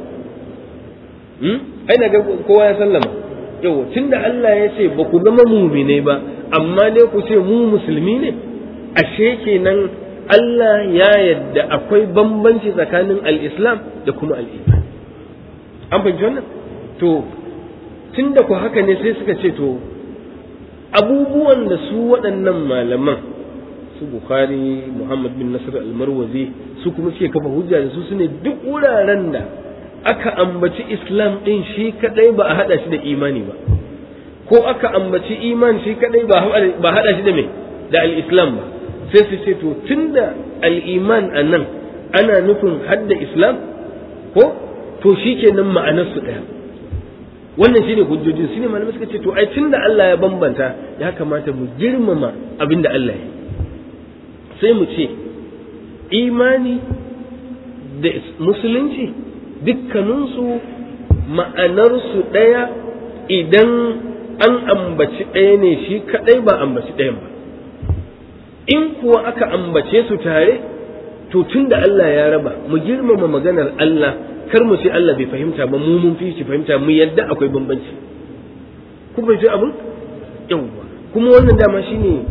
Ai na ga kowa ya sallama. Yau tunda Allah ya ce ba ku zama mu'minai ba, amma ne ku ce mu musulmi ne, ashe kenan Allah ya yadda akwai bambanci tsakanin al-Islam da kuma al-Iman. An fahimci wannan? To tunda ku haka ne sai suka ce to abubuwan da su waɗannan malaman su Bukhari, Muhammad bin Nasr al-Marwazi su kuma suke kafa hujja da su sune duk wuraren da aka ambaci Islam din shi kadai ba a hada shi da imani ba, ko aka ambaci iman shi kadai ba hada shi da me da al-Islam ba, sai su ce to tunda al-iman anan ana nufin hadda Islam ko to shikenan ma'anar su daya. Wannan shine hujjojin, shine malamai suka ce to ai tunda Allah ya bambanta ya kamata mu girmama abinda Allah ya yi. Sai mu ce imani da musulunci dukkaninsu ma'anarsu ɗaya idan an ambaci ɗaya ne shi kaɗai ba ambaci ɗayan ba. In kuwa aka ambace su tare to tunda Allah ya raba mu girmama maganar Allah, kar mu ce Allah bai fahimta ba, mu mun fi shi fahimta, mu yadda akwai bambanci. Ku bai ji abin? Yawwa. Kuma wannan dama shine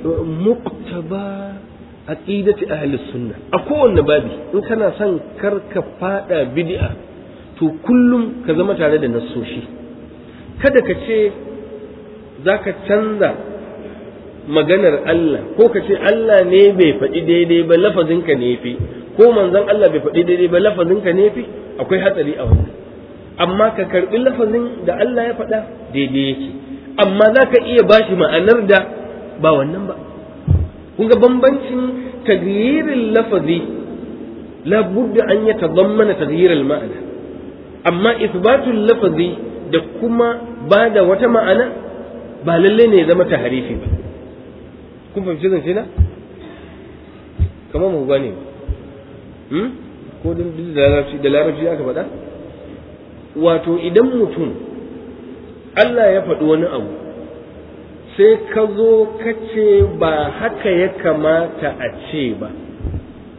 muqtaba aqidati ahli sunna. A kowanne babi in kana son kar ka fada bid'a to kullum ka zama tare da nassoshi. Kada ka ce zaka canza maganar Allah, ko ka ce Allah ne bai faɗi daidai ba lafazinka ne fi, ko manzon Allah bai faɗi daidai ba lafazinka ne fi, akwai hatsari a wannan. Amma ka karɓi lafazin da Allah ya faɗa daidai yake, amma za ka iya bashi ma'anar da ba wannan ba. kun ga bambancin tagyirin lafazi la budda an yatadammana tagyiral ma'ana, amma isbatul lafazi da kuma ba da wata ma'ana ba lalle ne ya zama taharifi ba. kun fahimci zance na kamar mu gane ko da larabci aka faɗa, wato idan mutum Allah ya faɗi wani abu sai ka zo ka ce ba haka ya kamata a ce ba,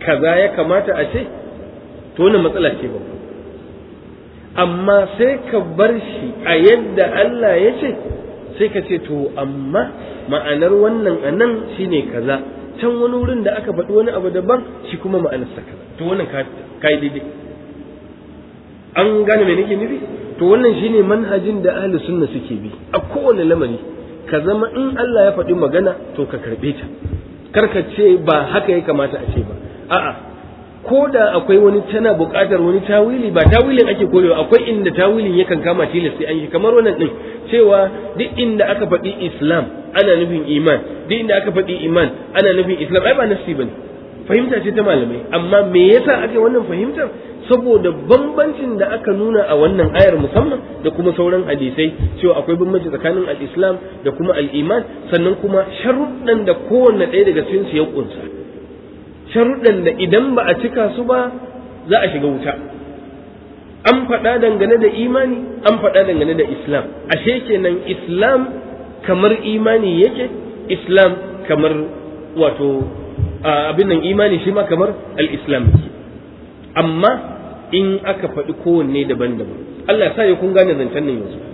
kaza ya kamata a ce to wannan matsala ce ba, amma sai ka bar shi a yadda Allah ya ce, sai ka ce to amma ma'anar wannan anan shine kaza, can wani wurin da aka faɗi wani abu daban shi kuma ma'anarsa kaza, to wannan ka yi daidai. An gane me nake nufi? To wannan shine manhajin da ahli sunna suke bi a kowane lamari. Ka zama in Allah ya faɗi magana to ka karɓe ta, karka ce ba haka ya kamata a ce ba, a'a ko da akwai wani tana buƙatar wani tawili, ba tawilin ake korewa, akwai inda tawilin yakan kama tilas sai an yi, kamar wannan din cewa duk inda aka faɗi Islam ana nufin iman, duk inda aka faɗi iman ana nufin Islam, ai ba nasi bane, fahimta ce ta malamai. Amma me yasa ake wannan fahimtar? Saboda bambancin da aka nuna a wannan ayar musamman da kuma sauran hadisai, cewa akwai bambanci tsakanin al-Islam da kuma al-iman, sannan kuma sharuɗan da kowanne ɗaya daga cikin su ya kunsa, sharuɗan da idan ba a cika su ba za a shiga wuta. An faɗa dangane da imani, an faɗa dangane da Islam, ashe kenan Islam kamar imani yake, Islam kamar wato abin nan imani shi ma kamar al-Islam yake, amma in aka faɗi kowanne daban-daban. Allah ya sa ya kun gane zancen nan yanzu.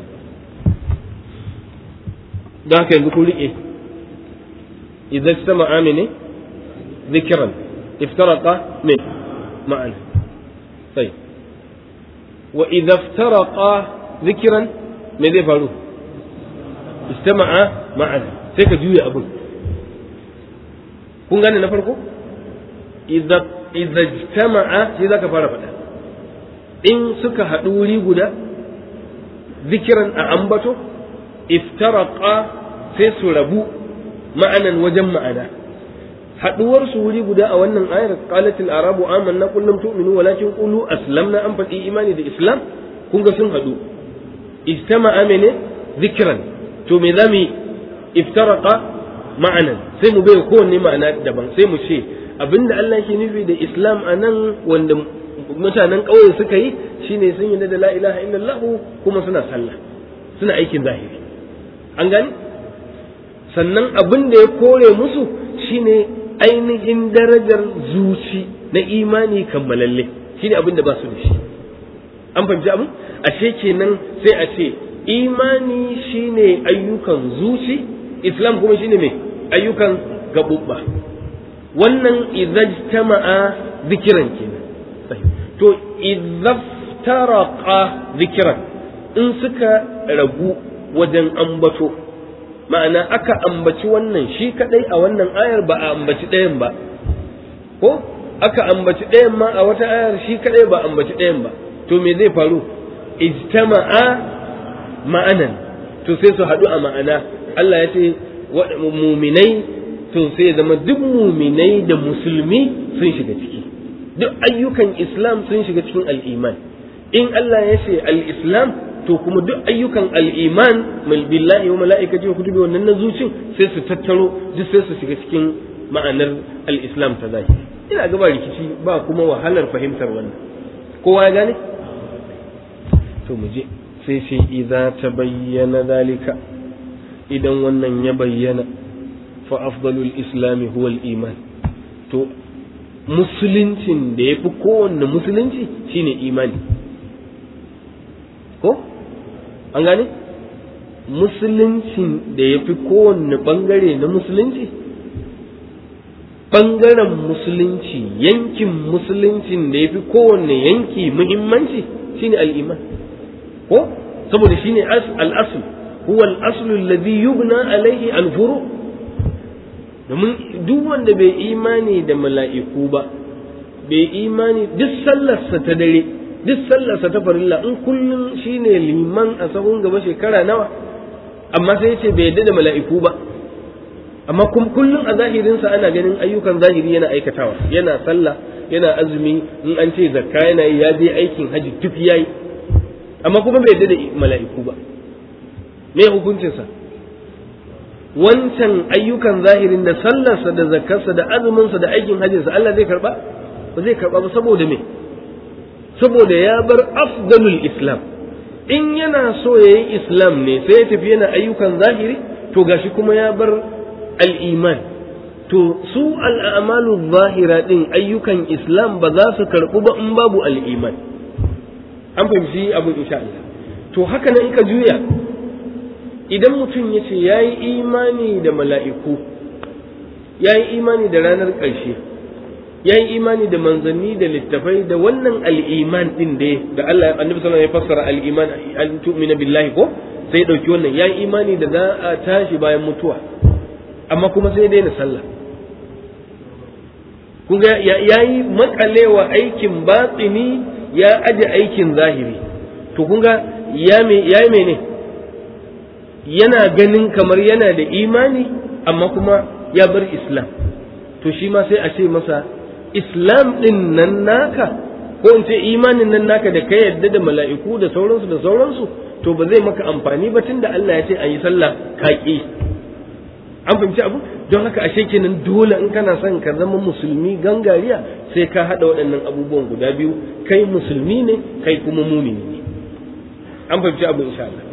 Don haka yanzu kun riƙe idan sama amine zikiran iftaraka min ma'ana sai wa idza iftaraka zikiran me zai faru? Istama'a ma'ana, sai ka juya abin. kun gane na farko? idza ijtama'a sai zaka fara faɗa, in suka haɗu wuri guda zikiran a ambato, iftaraqa sai su rabu ma'anan wajen ma'ana. haɗuwar su wuri guda a wannan ayar qalatil arabu amanna qul lam tu'minu walakin qulu aslamna, an faɗi imani da islam, kun ga sun haɗu. ijtama'a mene zikran, to me zamu iftaraqa ma'anan, sai mu bai kowanne ma'ana daban, sai mu ce abinda Allah ke nufi da islam anan wanda mutanen ƙauye suka yi shine sun yi da la ilaha illallah kuma suna sallah, suna aikin zahiri, an gani. sannan abin da ya kore musu shine ainihin darajar zuci na imani kammalalle, shine abin da ba su da shi. an fahimci abin? ashe kenan sai a ce imani shine ayyukan zuci, islam kuma shine mai ayyukan gaɓuɓɓa. wannan idajtama'a zikiran kenan. to idaftaraqa zikiran, in suka ragu wajen ambato, ma'ana aka ambaci wannan shi kadai a wannan ayar ba a ambaci ɗayan ba, ko aka ambaci ɗayan ma a wata ayar shi kadai ba a ambaci ɗayan ba, to me zai faru? ijtama'a ma'anan, to sai su haɗu a ma'ana. Allah ya ce muminai, to sai zama duk muminai da musulmi sun shiga ciki, duk ayyukan islam sun shiga cikin al'iman. in Allah ya ce al'islam, to kuma duk ayyukan al'iman billahi wa mala'ikati wa kutubi wannan na zucin sai su tattaro duk sai su shiga cikin ma'anar al'islam ta zahiri. ina gaba rikici ba kuma wahalar fahimtar wannan, kowa ya gane? to mu je sai idza tabayyana zalika, idan wannan ya bayyana, fa afdalul islami huwa al-iman, to musuluncin da yafi kowanne musulunci shine imani. ko an gane? musuluncin da yafi kowanne bangare na musulunci, bangaren musulunci, yankin musuluncin da yafi kowanne yanki muhimmanci shine al-iman. ko saboda shine al-asl, huwa al-aslu alladhi yubna alayhi al-furu. domin duk wanda bai imani da mala'iku ba, bai imani duk sallarsa ta dare, duk sallarsa ta farilla, in kullum shine liman a sahun gaba shekara nawa, amma sai yace bai yadda da mala'iku ba, amma kullum a zahirinsa ana ganin ayyukan zahiri yana aikatawa, yana sallah, yana azumi, in an ce zakka yana yi, ya je aikin haji duk yayi, amma kuma bai yadda da mala'iku ba. me hukuncinsa? wancan ayyukan zahirin da sallarsa da zakkarsa da azuminsa da aikin hajjinsa Allah zai karba? ba zai karba ba. saboda me? saboda ya bar afdalul islam. in yana so ya yi islam ne sai ya tafi yana ayyukan zahiri, to gashi kuma ya bar al'iman. to su al'amalu zahira din ayyukan islam ba za su karɓu ba in babu al'iman. An fahimci abin insha Allah. To haka nan in ka juya, idan mutum ya ce ya yi imani da mala'iku, ya yi imani da ranar ƙarshe, ya yi imani da manzanni da littafai da wannan al'iman ɗin da Allah annabi sallallahu alaihi wasallam ya fassara al'iman an tu'mina billahi ko sai ɗauki wannan, ya yi imani da za a tashi bayan mutuwa, amma kuma sai daina sallah. Kun ga ya yi makalewa aikin batsini ya aje aikin zahiri. To kun ga ya yi mene? Yana ganin kamar yana da imani amma kuma ya bar Islam. To shi ma sai a ce masa Islam ɗin nan naka, ko in ce imanin nan naka da ka yadda da mala'iku da sauransu, to ba zai maka amfani ba tunda Allah ya ce a yi sallah kaƙi. An fahimci abu? Don haka ashe kenan dole in kana son ka zama musulmi gangariya sai ka haɗa waɗannan abubuwan guda biyu, kai musulmi ne kai kuma mumini ne. An fahimci abu insha Allah.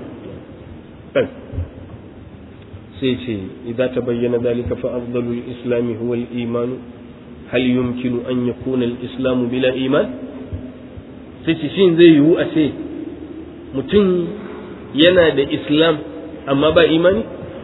sai ce idza tabayyana dhalika fa afdalu al-islam huwa al-iman hal yumkinu an yakuna al-islam bila iman? sai ce shin zai yiwu a ce mutum yana da islam amma ba imani,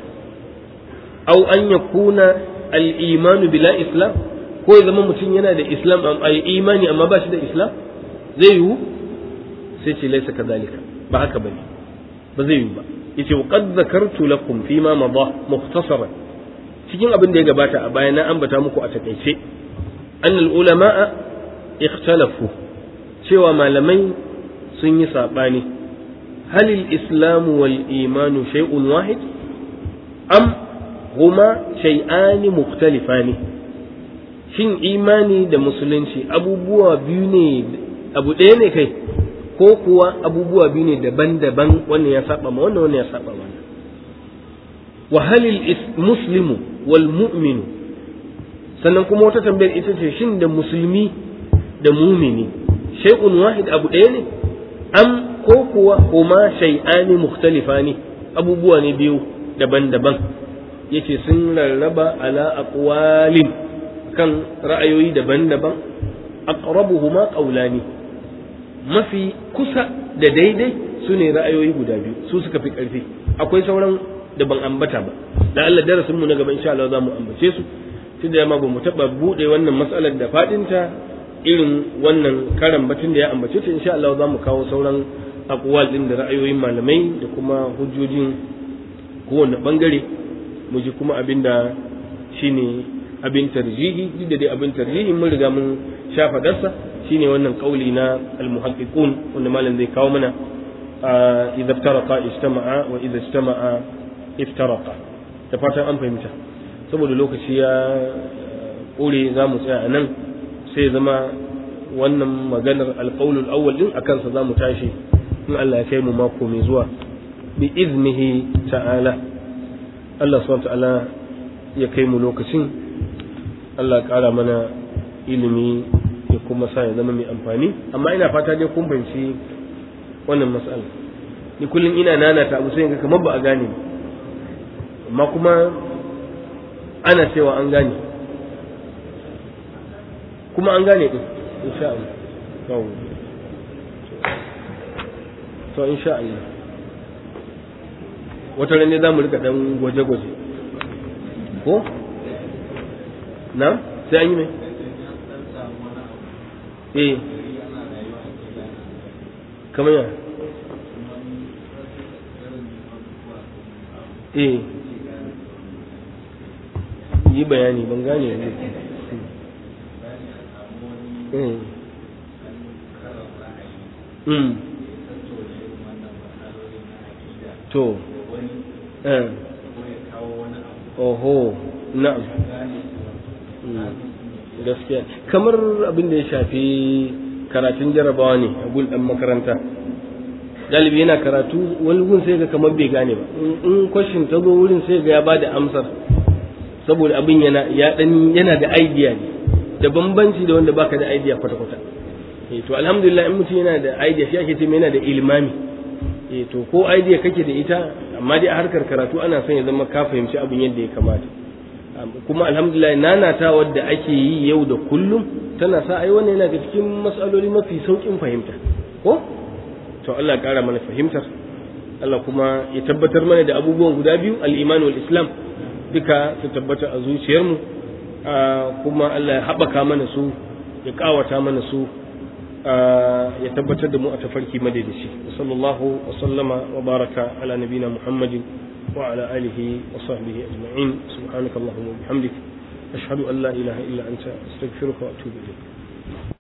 au an yakuna al-iman bila islam, ko ya zama mutum yana da islam amma imani amma ba shi da islam? zai yiwu? sai ce laisa kadhalika, ba haka bane, ba zai yiwu ba. yace qad zakartu lakum fi ma madha mukhtasaran, cikin abin da ya gabata a baya na ambata muku a takeice, an al-ulama ikhtalafu, cewa malamai sun yi sabani, hal al-islamu wal imanu shay'un wahid am huma shay'ani mukhtalifani? shin imani da musulunci abubuwa biyu ne, abu ɗaya ne kai, ko kuwa abubuwa biyu ne daban-daban, wannan ya saba ma wannan, wannan ya saba wannan? wa halil muslimu wal mu'minu, sannan kuma wata tambayar ita ce shin da musulmi da mumini shay'un wahid, abu ɗaya ne, am ko kuwa huma shay'ani mukhtalifani, abubuwa ne biyu daban-daban? yace sun rarraba ala aqwalin, kan ra'ayoyi daban-daban, aqrabuhuma qawlani, mafi kusa da daidai su ne ra'ayoyi guda biyu, su suka fi ƙarfi. Akwai sauran da ban ambata ba, da Allah darasin mu na gaba insha Allah za mu ambace su, tunda ya ma ba mu taɓa buɗe wannan matsalar da faɗinta irin wannan karan batun da ya ambace ta. Insha Allah za mu kawo sauran aqwal din da ra'ayoyin malamai da kuma hujjojin kowane bangare, mu ji kuma abinda shine abin tarjihi. Duk da dai abin tarjihi mun riga mun sha fadarsa, shine wannan kauli na almuhaqqiqun wanda malam zai kawo mana, idza iftaraqa ijtama'a wa idza ijtama'a iftaraqa. da fatan an fahimta. Saboda lokaci ya kore za mu tsaya a nan, sai zama wannan maganar alqaulul awwal din akan sa za mu tashi in Allah ya kai mu mako mai zuwa bi iznihi ta'ala. Allah subhanahu wa ta'ala ya kai mu lokacin. Allah ya kara mana ilimi ya kuma sa ya zama mai amfani. Amma ina fata dai kun fahimci wannan mas'ala. Ni kullum ina nanata abu sai ga kamar ba a gane, amma kuma ana cewa an gane, kuma an gane din insha Allah. To insha Allah wata ran ne za mu rika dan gwaje-gwaje ko na sai an yi mai kamar ya yi bayani ban gane ne. To oho na'am, gaskiya kamar abin da ya shafi karatun jarabawa ne a gun dan makaranta. Galibi yana karatu wani gun sai ga kamar bai gane ba, in question ta zo wurin sai ga ya bada amsar, saboda abin yana da idea ne, da bambanci da wanda baka da idea kwata-kwata. To alhamdulillah in mutum yana da idea shi ake ce yana da ilmami. To ko idea kake da ita, amma dai a harkar karatu ana son ya zama ka fahimci abin yadda ya kamata. kuma alhamdulillah nanata wadda ake yi yau da kullum tana sa ai wannan yana da cikin matsaloli mafi saukin fahimta ko to Allah ya kara mana fahimtar Allah kuma ya tabbatar mana da abubuwan guda biyu al-iman wal islam duka su tabbata a zuciyarmu kuma Allah ya haɓaka mana su ya kawata mana su ya tabbatar da mu a tafarki madaidaici sallallahu wa sallama wa baraka ala nabina muhammadin wa ala alihi wa sahbihi ajma'in subhanakallahumma wa bihamdik ashhadu an la ilaha illa anta astaghfiruka wa atubu ilayk